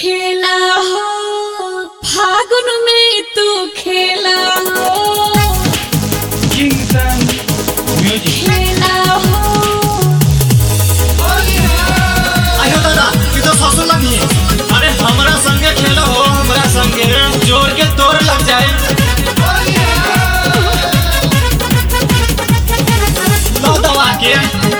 खेला हो फागुन में तू खेला हो किंगसन म्यूजिक खेला हो। आयो दादा ये तो ससुर लगी। अरे हमरा संगे खेलो हो, हमरा संगे जोर के तोर लग जाए। लो दवा के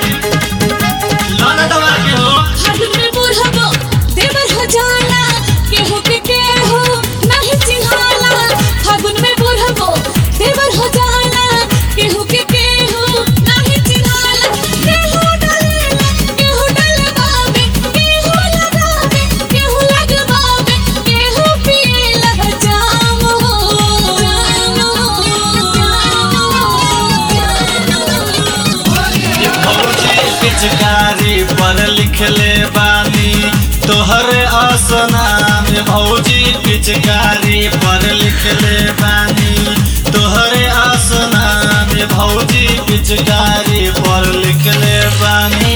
लाना दवा के हो। फागुन में बुढ़बो देवर हो जाला केहू के हो नहीं चिन्हाला। फागुन में बुढ़बो देवर हो जाला केहू के हो नहीं चिन्हाला। केहू डलेला केहू डलबावे केहू लगावे केहू लगबावे केहू पिएला जाम हो ये फौजी पिचकारी पर लिखले बानी तोहर आसना में। भौजी पिचकारी पर लिखले बानी तोहर आसना में। भौजी पिचकारी पर लिखले बानी।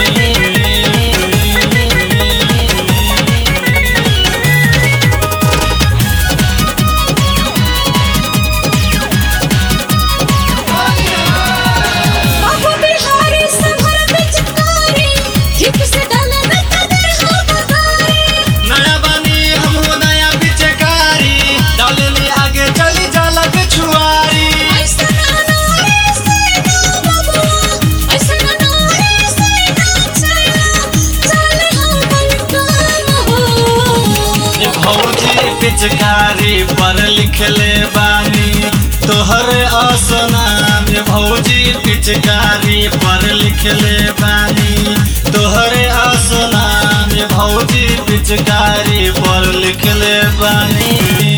बाबू बिहारी संभर पिचकारी ठीक से डाले न कदर हो बगारी। नया बानी हमहू नया पिचकारी डालनी आगे चली जाला पिछुआरी। ऐसा नारे से ना बबुआ ऐसा नारे से ना चला चले हम बलकान हो। ये भौजी पिचकारी पर लिखले बानी तोहर आसना में। भौजी पिचकारी पर लिखले बानी तोहर आसना में। भौजी पिचकारी पर लिखले बानी।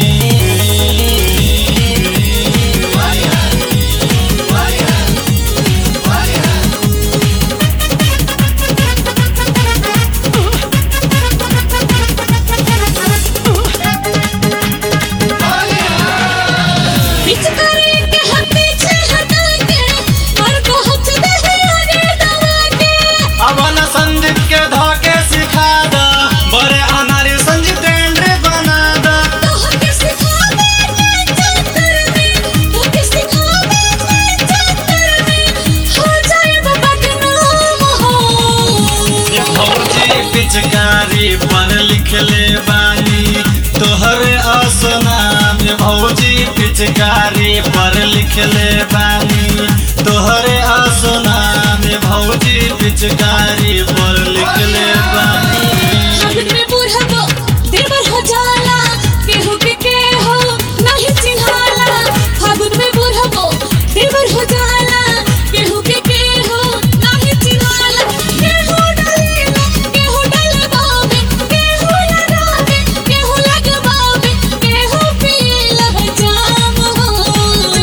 पिचकारी के हम पीछे हटा के और को हथ दे आगे दबा के। अब न संजीत के धोके सिखा दा बड़े अनारी संजीत टेंडरे बना दा। तो हके सिखावे मैं चक्कर में तो के सिखावे मैं चक्कर में हो जाए बदनाम हो। ये भौजी पिचकारी पर लिखले बानी तोहर आसना में। भौजी पिचकारी पर लिखले बानी तोहर आसना में। भौजी पिचकारी पर लिखले बानी। फागुन में बुढ़बो देवर हो जाला केहू के हो नहीं चिन्हाला। फागुन में बुढ़बो देवर हो जाला केहू के हो नहीं चिन्हाला। केहू डलेला केहू डलबावे केहू लगावे केहू लगबावे केहू पिएला जाम हो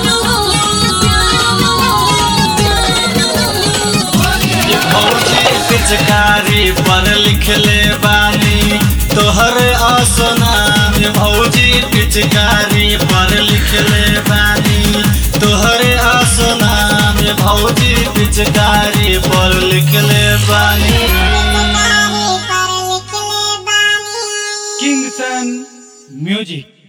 ये भौजी पिचकारी पर लिखले बानी तोहर आसना में। भौजी पिचकारी पर लिखले बानी तोहर आसना में। भौजी पिचकारी पर लिखले बानी। Kingson music.